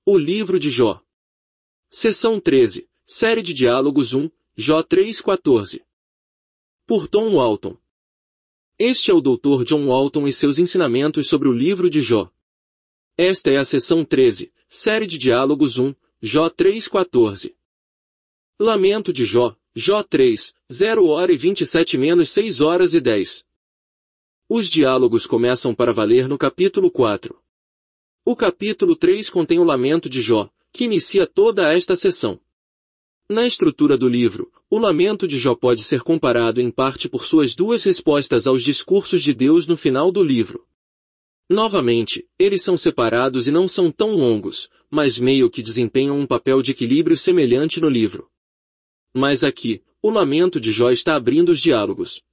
O livro de Jó. Seção 13, série de diálogos 1, Jó 3:14. Por Tom Walton. Este é o Dr. John Walton e seus ensinamentos sobre o livro de Jó. Esta é a seção 13, série de diálogos 1, Jó 3:14. Lamento de Jó, Jó 3, 0h27-6h10. Os diálogos começam para valer no capítulo 4. O capítulo 3 contém o lamento de Jó, que inicia toda esta seção. Na estrutura do livro, o lamento de Jó pode ser comparado em parte por suas duas respostas aos discursos de Deus no final do livro. Novamente, eles são separados e não são tão longos, mas meio que desempenham um papel de equilíbrio semelhante no livro. Mas aqui, o lamento de Jó está abrindo os diálogos.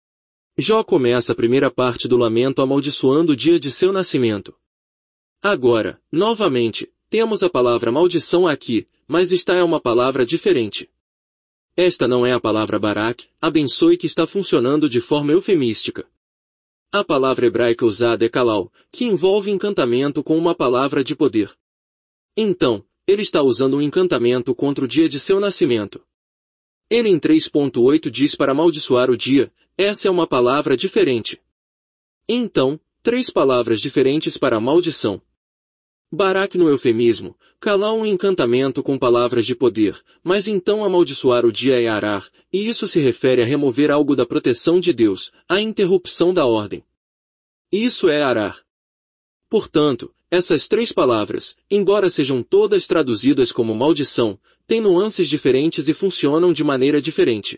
Jó começa a primeira parte do lamento amaldiçoando o dia de seu nascimento. Agora, novamente, temos a palavra maldição aqui, mas esta é uma palavra diferente. Esta não é a palavra barak, abençoe, que está funcionando de forma eufemística. A palavra hebraica usada é kalal, que envolve encantamento com uma palavra de poder. Então, ele está usando um encantamento contra o dia de seu nascimento. Ele em 3.8 diz para amaldiçoar o dia, essa é uma palavra diferente. Então, 3 palavras diferentes para a maldição. Barak no eufemismo, kalal um encantamento com palavras de poder, mas então amaldiçoar o dia é arar, e isso se refere a remover algo da proteção de Deus, a interrupção da ordem. Isso é arar. Portanto, essas 3 palavras, embora sejam todas traduzidas como maldição, têm nuances diferentes e funcionam de maneira diferente.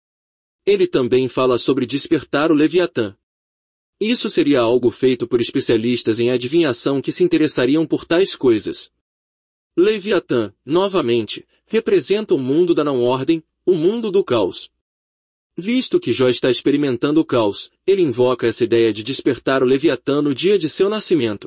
Ele também fala sobre despertar o Leviatã. Isso seria algo feito por especialistas em adivinhação que se interessariam por tais coisas. Leviatã, novamente, representa o mundo da não-ordem, o mundo do caos. Visto que Jó está experimentando o caos, ele invoca essa ideia de despertar o Leviatã no dia de seu nascimento.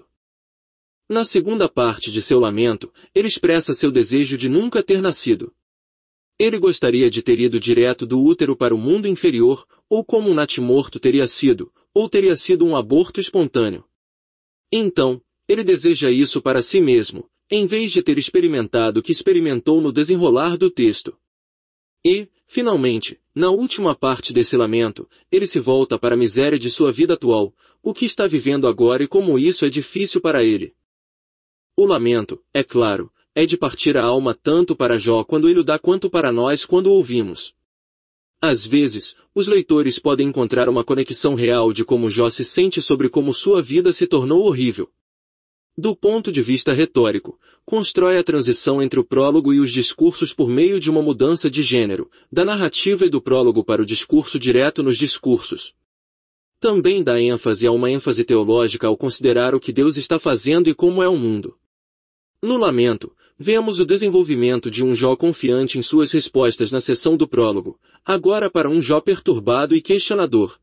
Na segunda parte de seu lamento, ele expressa seu desejo de nunca ter nascido. Ele gostaria de ter ido direto do útero para o mundo inferior, ou como um natimorto teria sido, ou teria sido um aborto espontâneo. Então, ele deseja isso para si mesmo, em vez de ter experimentado o que experimentou no desenrolar do texto. E, finalmente, na última parte desse lamento, ele se volta para a miséria de sua vida atual, o que está vivendo agora e como isso é difícil para ele. O lamento, é claro, é de partir a alma tanto para Jó quando ele o dá quanto para nós quando o ouvimos. Às vezes, os leitores podem encontrar uma conexão real de como Jó se sente sobre como sua vida se tornou horrível. Do ponto de vista retórico, constrói a transição entre o prólogo e os discursos por meio de uma mudança de gênero, da narrativa e do prólogo para o discurso direto nos discursos. Também dá ênfase a uma ênfase teológica ao considerar o que Deus está fazendo e como é o mundo. No lamento, vemos o desenvolvimento de um Jó confiante em suas respostas na seção do prólogo, agora para um Jó perturbado e questionador.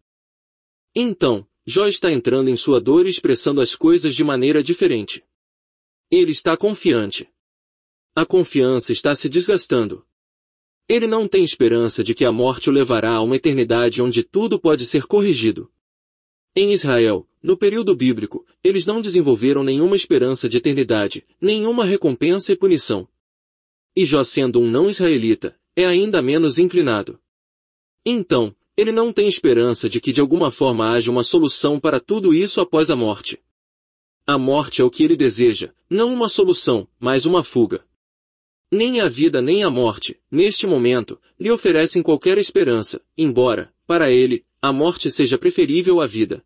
Então, Jó está entrando em sua dor e expressando as coisas de maneira diferente. Ele está confiante. A confiança está se desgastando. Ele não tem esperança de que a morte o levará a uma eternidade onde tudo pode ser corrigido. Em Israel, no período bíblico, eles não desenvolveram nenhuma esperança de eternidade, nenhuma recompensa e punição. E Jó, sendo um não-israelita, é ainda menos inclinado. Então, ele não tem esperança de que de alguma forma haja uma solução para tudo isso após a morte. A morte é o que ele deseja, não uma solução, mas uma fuga. Nem a vida nem a morte, neste momento, lhe oferecem qualquer esperança, embora, para ele, a morte seja preferível à vida.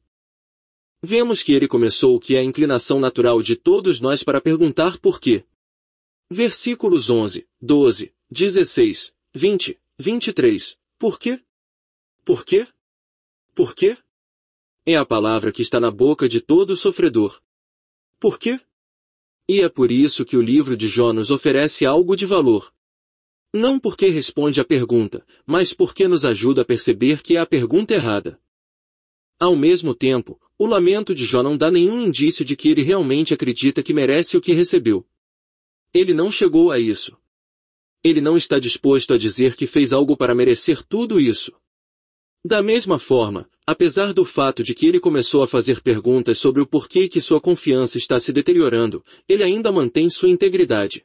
Vemos que ele começou o que é a inclinação natural de todos nós para perguntar por quê. Versículos 11, 12, 16, 20, 23. Por quê? Por quê? Por quê? É a palavra que está na boca de todo sofredor. Por quê? E é por isso que o livro de Jó nos oferece algo de valor. Não porque responde à pergunta, mas porque nos ajuda a perceber que é a pergunta errada. Ao mesmo tempo, o lamento de Jó não dá nenhum indício de que ele realmente acredita que merece o que recebeu. Ele não chegou a isso. Ele não está disposto a dizer que fez algo para merecer tudo isso. Da mesma forma, apesar do fato de que ele começou a fazer perguntas sobre o porquê que sua confiança está se deteriorando, ele ainda mantém sua integridade.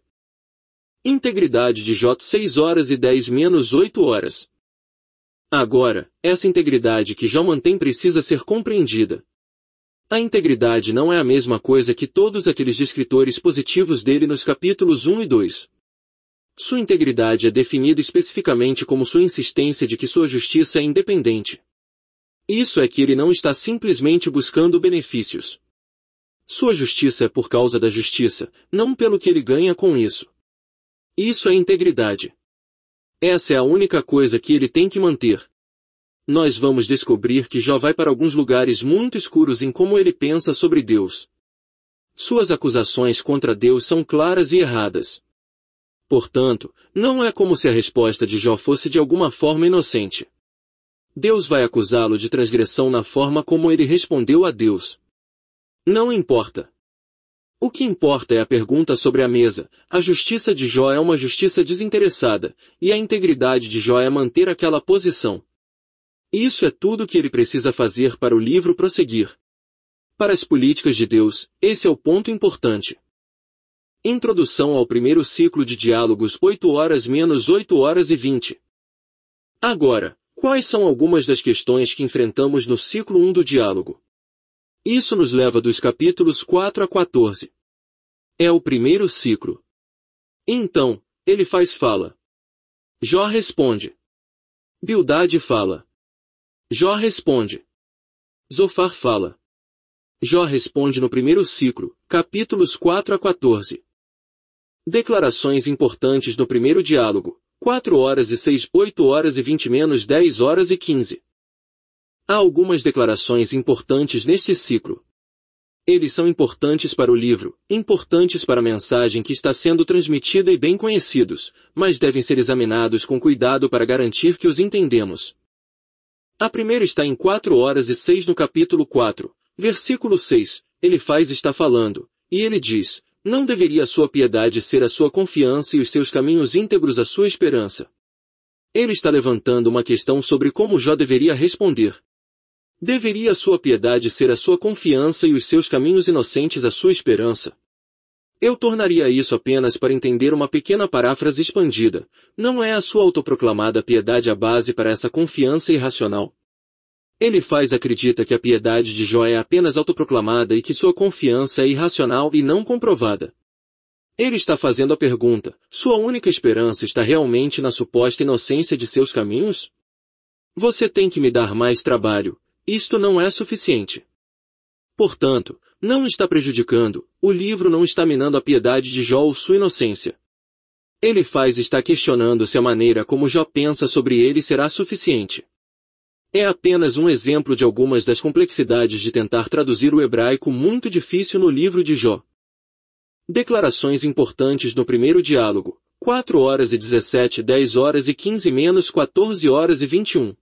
Integridade de Jó 6 horas e 10 menos 8 horas. Agora, essa integridade que Jó mantém precisa ser compreendida. A integridade não é a mesma coisa que todos aqueles descritores positivos dele nos capítulos 1 e 2. Sua integridade é definida especificamente como sua insistência de que sua justiça é independente. Isso é que ele não está simplesmente buscando benefícios. Sua justiça é por causa da justiça, não pelo que ele ganha com isso. Isso é integridade. Essa é a única coisa que ele tem que manter. Nós vamos descobrir que Jó vai para alguns lugares muito escuros em como ele pensa sobre Deus. Suas acusações contra Deus são claras e erradas. Portanto, não é como se a resposta de Jó fosse de alguma forma inocente. Deus vai acusá-lo de transgressão na forma como ele respondeu a Deus. Não importa. O que importa é a pergunta sobre a mesa. A justiça de Jó é uma justiça desinteressada, e a integridade de Jó é manter aquela posição. Isso é tudo que ele precisa fazer para o livro prosseguir. Para as políticas de Deus, esse é o ponto importante. Introdução ao primeiro ciclo de diálogos 8 horas menos 8 horas e 20. Agora, quais são algumas das questões que enfrentamos no ciclo 1 do diálogo? Isso nos leva dos capítulos 4 a 14. É o primeiro ciclo. Então, ele fala. Jó responde. Bildade fala. Jó responde. Zofar fala. Jó responde no primeiro ciclo, capítulos 4 a 14. Declarações importantes no primeiro diálogo, 4 horas e 6, 8 horas e 20 menos 10 horas e 15. Há algumas declarações importantes neste ciclo. Eles são importantes para o livro, importantes para a mensagem que está sendo transmitida e bem conhecidos, mas devem ser examinados com cuidado para garantir que os entendemos. A primeira está em 4 horas e 6 no capítulo 4, versículo 6, ele está falando, e ele diz, não deveria a sua piedade ser a sua confiança e os seus caminhos íntegros a sua esperança. Ele está levantando uma questão sobre como Jó deveria responder. Deveria a sua piedade ser a sua confiança e os seus caminhos inocentes a sua esperança? Eu tornaria isso apenas para entender uma pequena paráfrase expandida. Não é a sua autoproclamada piedade a base para essa confiança irracional? Ele acredita que a piedade de Jó é apenas autoproclamada e que sua confiança é irracional e não comprovada. Ele está fazendo a pergunta, sua única esperança está realmente na suposta inocência de seus caminhos? Você tem que me dar mais trabalho. Isto não é suficiente. Portanto, não está prejudicando, o livro não está minando a piedade de Jó ou sua inocência. Ele está questionando se a maneira como Jó pensa sobre ele será suficiente. É apenas um exemplo de algumas das complexidades de tentar traduzir o hebraico muito difícil no livro de Jó. Declarações importantes no primeiro diálogo, 4 horas e 17, 10 horas e 15 menos 14 horas e 21.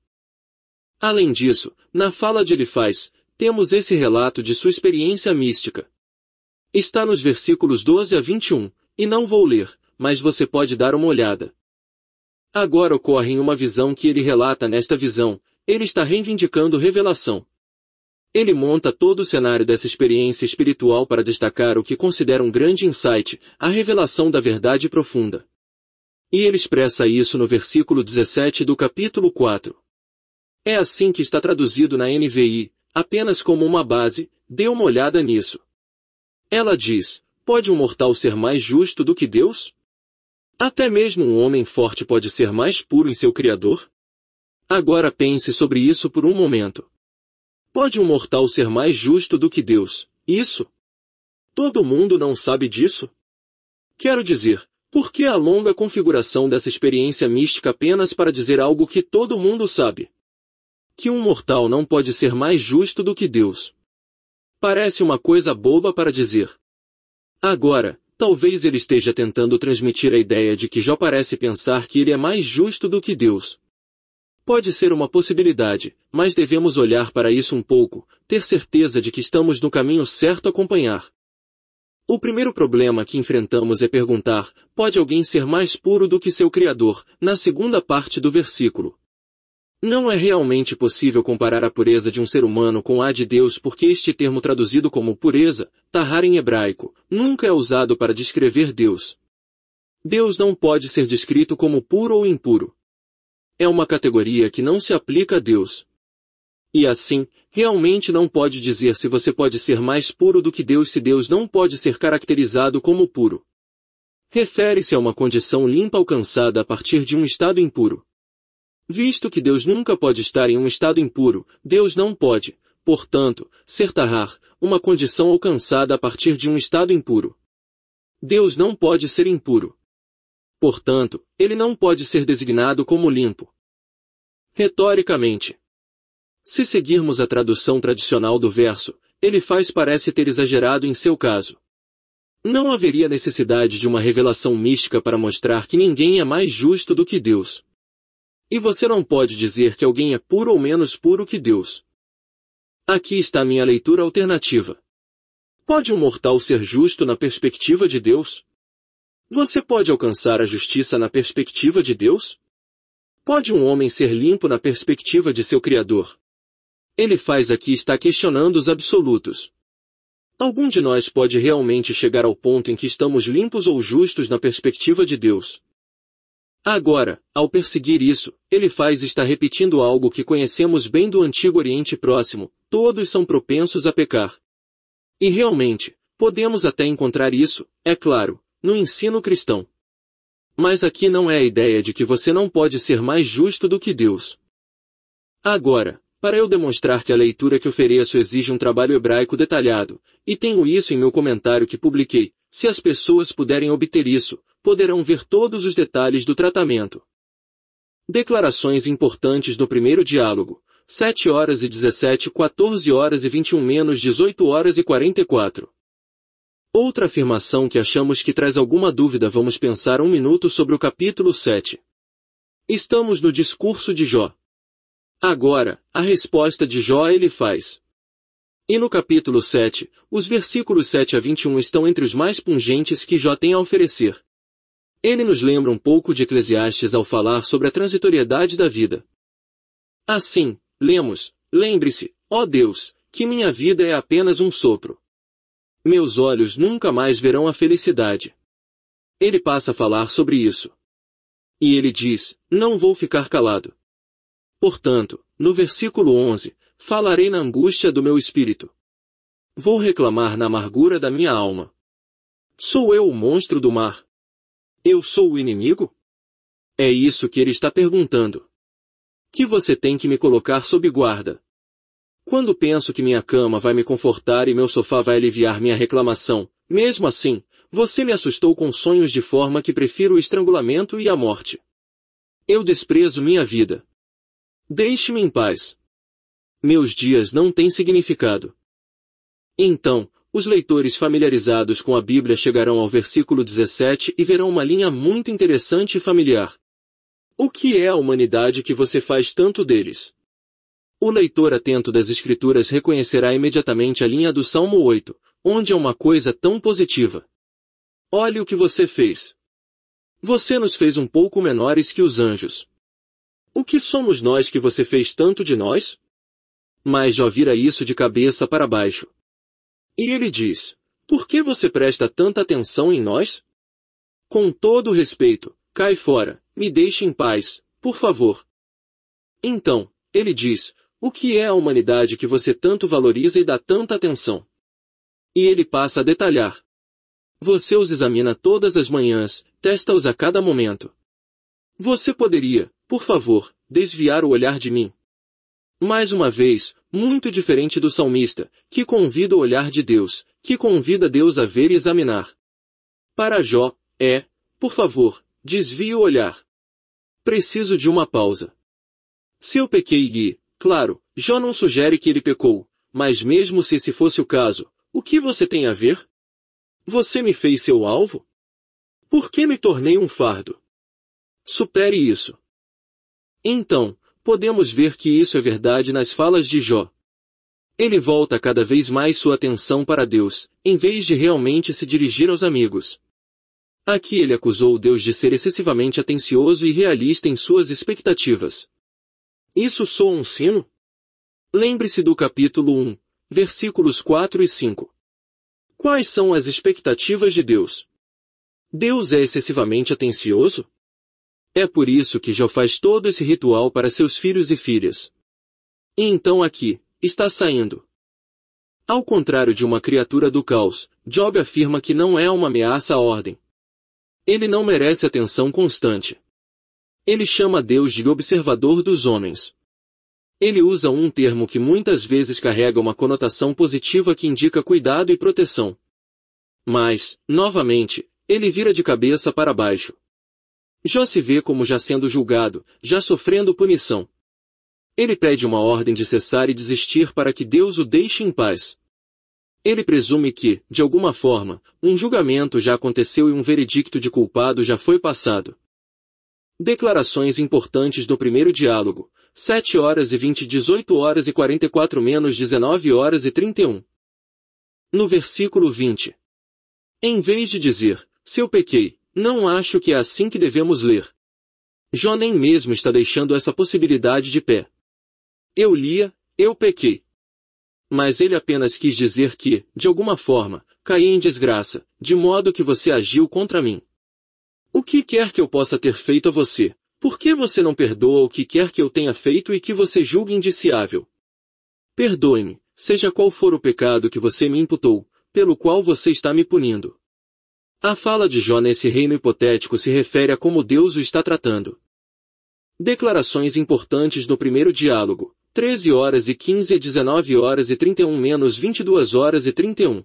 Além disso, na fala de Elifaz, temos esse relato de sua experiência mística. Está nos versículos 12 a 21, e não vou ler, mas você pode dar uma olhada. Agora ocorre em uma visão que ele relata nesta visão, ele está reivindicando revelação. Ele monta todo o cenário dessa experiência espiritual para destacar o que considera um grande insight, a revelação da verdade profunda. E ele expressa isso no versículo 17 do capítulo 4. É assim que está traduzido na NVI, apenas como uma base, dê uma olhada nisso. Ela diz, pode um mortal ser mais justo do que Deus? Até mesmo um homem forte pode ser mais puro em seu Criador? Agora pense sobre isso por um momento. Pode um mortal ser mais justo do que Deus? Isso? Todo mundo não sabe disso? Quero dizer, por que a longa configuração dessa experiência mística apenas para dizer algo que todo mundo sabe? Que um mortal não pode ser mais justo do que Deus. Parece uma coisa boba para dizer. Agora, talvez ele esteja tentando transmitir a ideia de que Jó parece pensar que ele é mais justo do que Deus. Pode ser uma possibilidade, mas devemos olhar para isso um pouco, ter certeza de que estamos no caminho certo a acompanhar. O primeiro problema que enfrentamos é perguntar, pode alguém ser mais puro do que seu Criador, na segunda parte do versículo. Não é realmente possível comparar a pureza de um ser humano com a de Deus porque este termo traduzido como pureza, tahar em hebraico, nunca é usado para descrever Deus. Deus não pode ser descrito como puro ou impuro. É uma categoria que não se aplica a Deus. E assim, realmente não pode dizer se você pode ser mais puro do que Deus se Deus não pode ser caracterizado como puro. Refere-se a uma condição limpa alcançada a partir de um estado impuro. Visto que Deus nunca pode estar em um estado impuro, Deus não pode, portanto, ser tahar, uma condição alcançada a partir de um estado impuro. Deus não pode ser impuro. Portanto, ele não pode ser designado como limpo. Retoricamente, se seguirmos a tradução tradicional do verso, Elifaz parece ter exagerado em seu caso. Não haveria necessidade de uma revelação mística para mostrar que ninguém é mais justo do que Deus. E você não pode dizer que alguém é puro ou menos puro que Deus. Aqui está minha leitura alternativa. Pode um mortal ser justo na perspectiva de Deus? Você pode alcançar a justiça na perspectiva de Deus? Pode um homem ser limpo na perspectiva de seu Criador? Elifaz aqui está questionando os absolutos. Algum de nós pode realmente chegar ao ponto em que estamos limpos ou justos na perspectiva de Deus? Agora, ao perseguir isso, Elifaz está repetindo algo que conhecemos bem do Antigo Oriente Próximo: todos são propensos a pecar. E realmente, podemos até encontrar isso, é claro, no ensino cristão. Mas aqui não é a ideia de que você não pode ser mais justo do que Deus. Agora, para eu demonstrar que a leitura que ofereço exige um trabalho hebraico detalhado, e tenho isso em meu comentário que publiquei, se as pessoas puderem obter isso, poderão ver todos os detalhes do tratamento. Declarações importantes no primeiro diálogo: 7 horas e 17, 14 horas e 21 menos 18 horas e 44. Outra afirmação que achamos que traz alguma dúvida. Vamos pensar um minuto sobre o capítulo 7. Estamos no discurso de Jó. Agora, a resposta de Jó a Elifaz. E no capítulo 7, os versículos 7 a 21 estão entre os mais pungentes que Jó tem a oferecer. Ele nos lembra um pouco de Eclesiastes ao falar sobre a transitoriedade da vida. Assim, lemos: lembre-se, ó Deus, que minha vida é apenas um sopro. Meus olhos nunca mais verão a felicidade. Ele passa a falar sobre isso. E ele diz: não vou ficar calado. Portanto, no versículo 11, falarei na angústia do meu espírito. Vou reclamar na amargura da minha alma. Sou eu o monstro do mar? Eu sou o inimigo? É isso que ele está perguntando. Que você tem que me colocar sob guarda. Quando penso que minha cama vai me confortar e meu sofá vai aliviar minha reclamação, mesmo assim, você me assustou com sonhos de forma que prefiro o estrangulamento e a morte. Eu desprezo minha vida. Deixe-me em paz. Meus dias não têm significado. Então, os leitores familiarizados com a Bíblia chegarão ao versículo 17 e verão uma linha muito interessante e familiar. O que é a humanidade que você faz tanto deles? O leitor atento das Escrituras reconhecerá imediatamente a linha do Salmo 8, onde é uma coisa tão positiva. Olhe o que você fez. Você nos fez um pouco menores que os anjos. O que somos nós que você fez tanto de nós? Mas Jó vira isso de cabeça para baixo. E ele diz: por que você presta tanta atenção em nós? Com todo respeito, cai fora, me deixe em paz, por favor. Então, ele diz: o que é a humanidade que você tanto valoriza e dá tanta atenção? E ele passa a detalhar. Você os examina todas as manhãs, testa-os a cada momento. Você poderia, por favor, desviar o olhar de mim? Mais uma vez, muito diferente do salmista, que convida o olhar de Deus, que convida Deus a ver e examinar. Para Jó, por favor, desvie o olhar. Preciso de uma pausa. Se eu pequei e, claro, Jó não sugere que ele pecou, mas mesmo se esse fosse o caso, o que você tem a ver? Você me fez seu alvo? Por que me tornei um fardo? Supere isso. Então, podemos ver que isso é verdade nas falas de Jó. Ele volta cada vez mais sua atenção para Deus, em vez de realmente se dirigir aos amigos. Aqui ele acusou Deus de ser excessivamente atencioso e realista em suas expectativas. Isso soa um sino? Lembre-se do capítulo 1, versículos 4 e 5. Quais são as expectativas de Deus? Deus é excessivamente atencioso? É por isso que Jó faz todo esse ritual para seus filhos e filhas. E então aqui, está saindo. Ao contrário de uma criatura do caos, Job afirma que não é uma ameaça à ordem. Ele não merece atenção constante. Ele chama Deus de observador dos homens. Ele usa um termo que muitas vezes carrega uma conotação positiva que indica cuidado e proteção. Mas, novamente, ele vira de cabeça para baixo. Jó se vê como já sendo julgado, já sofrendo punição. Ele pede uma ordem de cessar e desistir para que Deus o deixe em paz. Ele presume que, de alguma forma, um julgamento já aconteceu e um veredicto de culpado já foi passado. Declarações importantes do primeiro diálogo, 7 horas e 20, 18 horas e 44 menos 19 horas e 31. No versículo 20. Em vez de dizer, se eu pequei, não acho que é assim que devemos ler. Jó nem mesmo está deixando essa possibilidade de pé. Eu lia, eu pequei. Mas ele apenas quis dizer que, de alguma forma, caí em desgraça, de modo que você agiu contra mim. O que quer que eu possa ter feito a você? Por que você não perdoa o que quer que eu tenha feito e que você julgue indiciável? Perdoe-me, seja qual for o pecado que você me imputou, pelo qual você está me punindo. A fala de Jó nesse reino hipotético se refere a como Deus o está tratando. Declarações importantes no primeiro diálogo, 13 horas e 15 a 19 horas e 31 menos 22 horas e 31.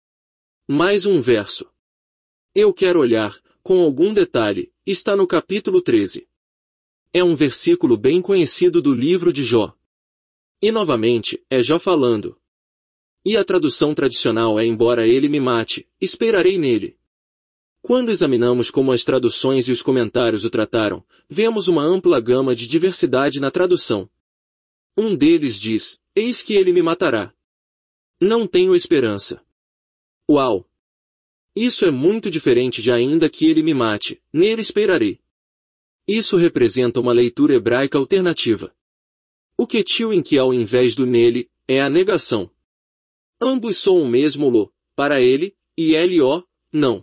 Mais um verso. Eu quero olhar, com algum detalhe, está no capítulo 13. É um versículo bem conhecido do livro de Jó. E novamente, é Jó falando. E a tradução tradicional é embora ele me mate, esperarei nele. Quando examinamos como as traduções e os comentários o trataram, vemos uma ampla gama de diversidade na tradução. Um deles diz, eis que ele me matará. Não tenho esperança. Uau! Isso é muito diferente de ainda que ele me mate, nele esperarei. Isso representa uma leitura hebraica alternativa. O ketil em que ao invés do nele, é a negação. Ambos são o mesmo lo, para ele, e lo, não.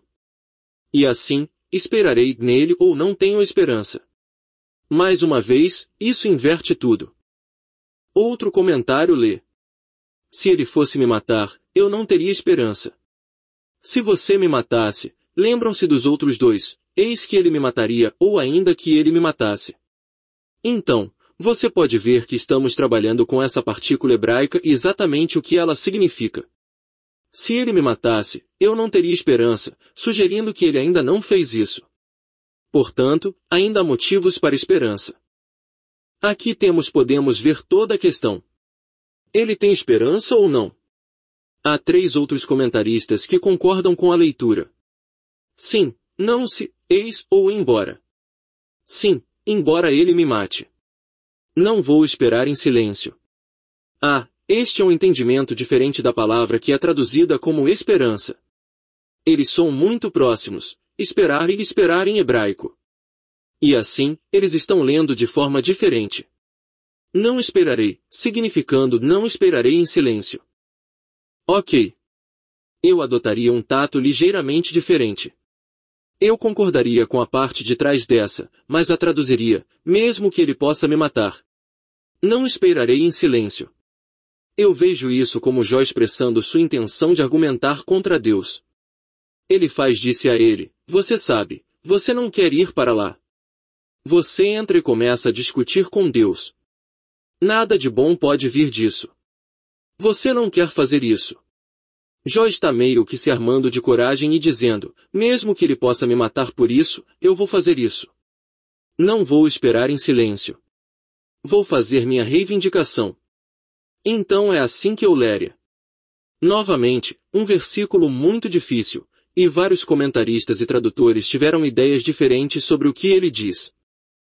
E assim, esperarei nele ou não tenho esperança. Mais uma vez, isso inverte tudo. Outro comentário lê. Se ele fosse me matar, eu não teria esperança. Se você me matasse, lembram-se dos outros dois, eis que ele me mataria ou ainda que ele me matasse. Então, você pode ver que estamos trabalhando com essa partícula hebraica e exatamente o que ela significa. Se ele me matasse, eu não teria esperança, sugerindo que ele ainda não fez isso. Portanto, ainda há motivos para esperança. Aqui podemos ver toda a questão. Ele tem esperança ou não? Há 3 outros comentaristas que concordam com a leitura. Sim, não se, eis ou embora. Sim, embora ele me mate. Não vou esperar em silêncio. Este é um entendimento diferente da palavra que é traduzida como esperança. Eles são muito próximos, esperar e esperar em hebraico. E assim, eles estão lendo de forma diferente. Não esperarei, significando não esperarei em silêncio. Ok. Eu adotaria um tato ligeiramente diferente. Eu concordaria com a parte de trás dessa, mas a traduziria, mesmo que ele possa me matar. Não esperarei em silêncio. Eu vejo isso como Jó expressando sua intenção de argumentar contra Deus. Ele disse a ele, você sabe, você não quer ir para lá. Você entra e começa a discutir com Deus. Nada de bom pode vir disso. Você não quer fazer isso. Jó está meio que se armando de coragem e dizendo, mesmo que ele possa me matar por isso, eu vou fazer isso. Não vou esperar em silêncio. Vou fazer minha reivindicação. Então é assim que eu leria. Novamente, um versículo muito difícil, e vários comentaristas e tradutores tiveram ideias diferentes sobre o que ele diz.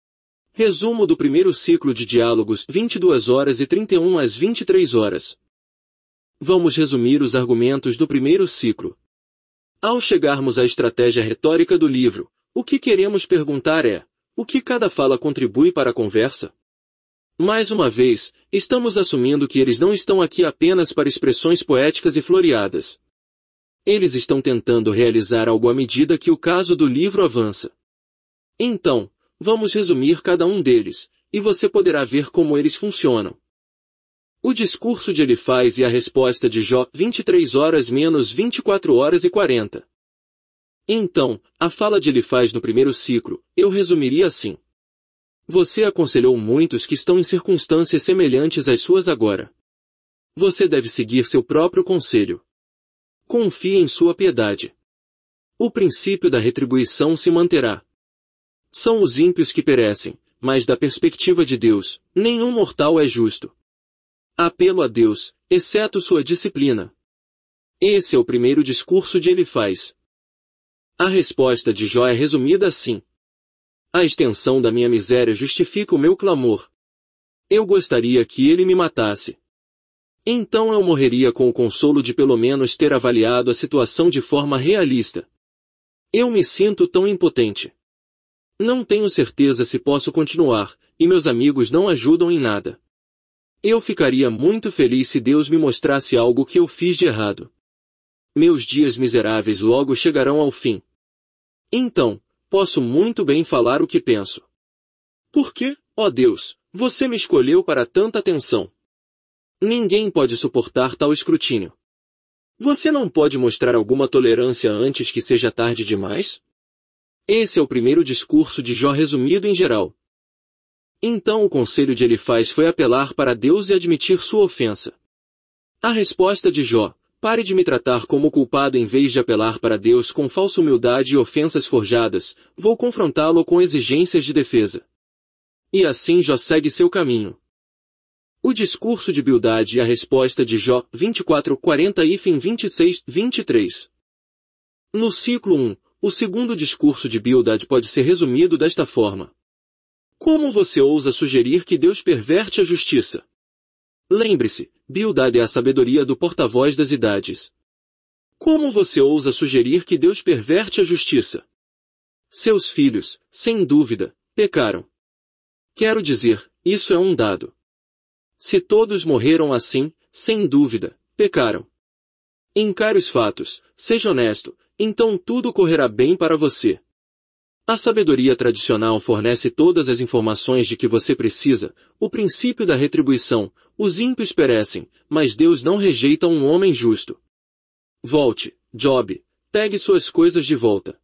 Resumo do primeiro ciclo de diálogos, 22 horas e 31 às 23 horas. Vamos resumir os argumentos do primeiro ciclo. Ao chegarmos à estratégia retórica do livro, o que queremos perguntar é, o que cada fala contribui para a conversa? Mais uma vez, estamos assumindo que eles não estão aqui apenas para expressões poéticas e floreadas. Eles estão tentando realizar algo à medida que o caso do livro avança. Então, vamos resumir cada um deles, e você poderá ver como eles funcionam. O discurso de Elifaz e a resposta de Jó, 23 horas menos 24 horas e 40. Então, a fala de Elifaz no primeiro ciclo, eu resumiria assim. Você aconselhou muitos que estão em circunstâncias semelhantes às suas agora. Você deve seguir seu próprio conselho. Confie em sua piedade. O princípio da retribuição se manterá. São os ímpios que perecem, mas da perspectiva de Deus, nenhum mortal é justo. Apelo a Deus, exceto sua disciplina. Esse é o primeiro discurso de Elifaz. A resposta de Jó é resumida assim. A extensão da minha miséria justifica o meu clamor. Eu gostaria que ele me matasse. Então eu morreria com o consolo de pelo menos ter avaliado a situação de forma realista. Eu me sinto tão impotente. Não tenho certeza se posso continuar, e meus amigos não ajudam em nada. Eu ficaria muito feliz se Deus me mostrasse algo que eu fiz de errado. Meus dias miseráveis logo chegarão ao fim. Então, posso muito bem falar o que penso. Por que, ó Deus, você me escolheu para tanta atenção? Ninguém pode suportar tal escrutínio. Você não pode mostrar alguma tolerância antes que seja tarde demais? Esse é o primeiro discurso de Jó resumido em geral. Então o conselho de Elifaz foi apelar para Deus e admitir sua ofensa. A resposta de Jó, pare de me tratar como culpado em vez de apelar para Deus com falsa humildade e ofensas forjadas, vou confrontá-lo com exigências de defesa. E assim Jó segue seu caminho. O discurso de Bildade e a resposta de Jó, 24:40 e 26:23. No ciclo 1, o segundo discurso de Bildade pode ser resumido desta forma. Como você ousa sugerir que Deus perverte a justiça? Lembre-se, Bildade é a sabedoria do porta-voz das idades. Como você ousa sugerir que Deus perverte a justiça? Seus filhos, sem dúvida, pecaram. Quero dizer, isso é um dado. Se todos morreram assim, sem dúvida, pecaram. Encare os fatos, seja honesto, então tudo correrá bem para você. A sabedoria tradicional fornece todas as informações de que você precisa, o princípio da retribuição, os ímpios perecem, mas Deus não rejeita um homem justo. Volte, Job, pegue suas coisas de volta.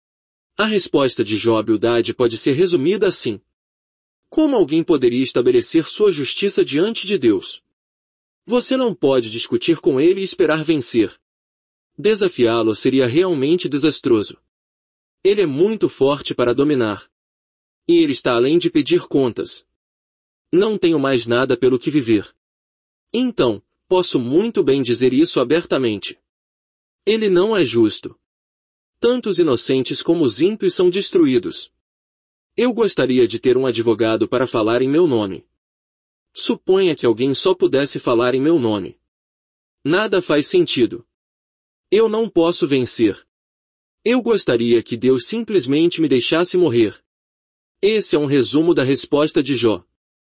A resposta de Jó à Bildade pode ser resumida assim. Como alguém poderia estabelecer sua justiça diante de Deus? Você não pode discutir com ele e esperar vencer. Desafiá-lo seria realmente desastroso. Ele é muito forte para dominar. E ele está além de pedir contas. Não tenho mais nada pelo que viver. Então, posso muito bem dizer isso abertamente. Ele não é justo. Tanto os inocentes como os ímpios são destruídos. Eu gostaria de ter um advogado para falar em meu nome. Suponha que alguém só pudesse falar em meu nome. Nada faz sentido. Eu não posso vencer. Eu gostaria que Deus simplesmente me deixasse morrer. Esse é um resumo da resposta de Jó.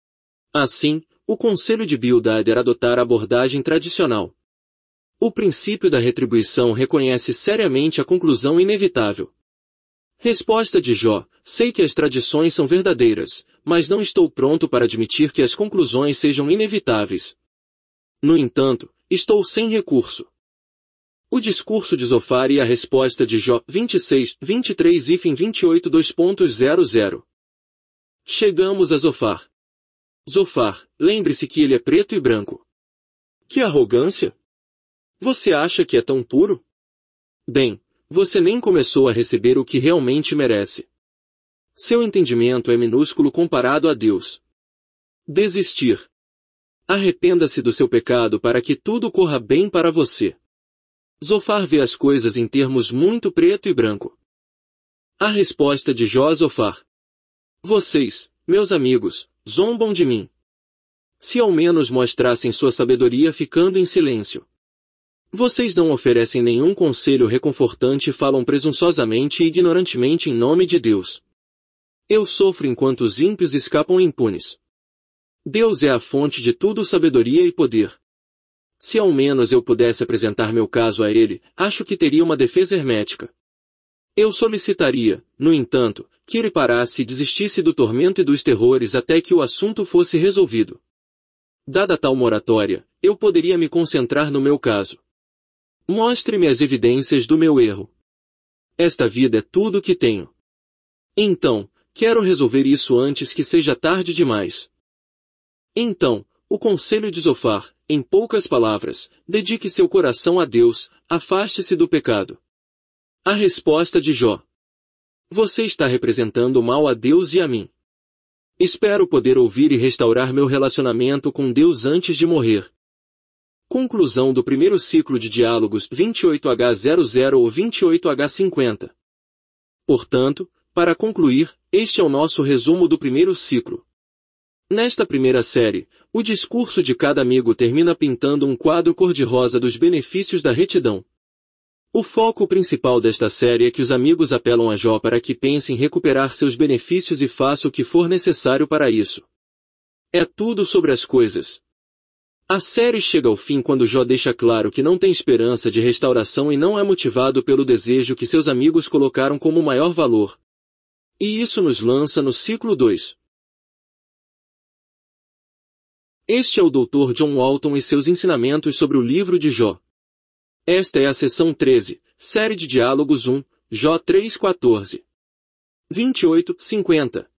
Assim, o conselho de Bildade era adotar a abordagem tradicional. O princípio da retribuição reconhece seriamente a conclusão inevitável. Resposta de Jó, sei que as tradições são verdadeiras, mas não estou pronto para admitir que as conclusões sejam inevitáveis. No entanto, estou sem recurso. O discurso de Zofar e a resposta de Jó, 26, 23 e 28 2.00. Chegamos a Zofar. Zofar, lembre-se que ele é preto e branco. Que arrogância! Você acha que é tão puro? Bem, você nem começou a receber o que realmente merece. Seu entendimento é minúsculo comparado a Deus. Desistir. Arrependa-se do seu pecado para que tudo corra bem para você. Zofar vê as coisas em termos muito preto e branco. A resposta de Jó a Zofar. Vocês, meus amigos, zombam de mim. Se ao menos mostrassem sua sabedoria ficando em silêncio. Vocês não oferecem nenhum conselho reconfortante e falam presunçosamente e ignorantemente em nome de Deus. Eu sofro enquanto os ímpios escapam impunes. Deus é a fonte de tudo sabedoria e poder. Se ao menos eu pudesse apresentar meu caso a ele, acho que teria uma defesa hermética. Eu solicitaria, no entanto, que ele parasse e desistisse do tormento e dos terrores até que o assunto fosse resolvido. Dada tal moratória, eu poderia me concentrar no meu caso. Mostre-me as evidências do meu erro. Esta vida é tudo o que tenho. Então, quero resolver isso antes que seja tarde demais. Então, o conselho de Zofar, em poucas palavras, dedique seu coração a Deus, afaste-se do pecado. A resposta de Jó. Você está representando mal a Deus e a mim. Espero poder ouvir e restaurar meu relacionamento com Deus antes de morrer. Conclusão do primeiro ciclo de diálogos 28H00 ou 28H50. Portanto, para concluir, este é o nosso resumo do primeiro ciclo. Nesta primeira série, o discurso de cada amigo termina pintando um quadro cor-de-rosa dos benefícios da retidão. O foco principal desta série é que os amigos apelam a Jó para que pense em recuperar seus benefícios e faça o que for necessário para isso. É tudo sobre as coisas. A série chega ao fim quando Jó deixa claro que não tem esperança de restauração e não é motivado pelo desejo que seus amigos colocaram como maior valor. E isso nos lança no ciclo 2. Este é o Dr. John Walton e seus ensinamentos sobre o livro de Jó. Esta é a seção 13, série de diálogos 1, Jó 3:14. 28:50.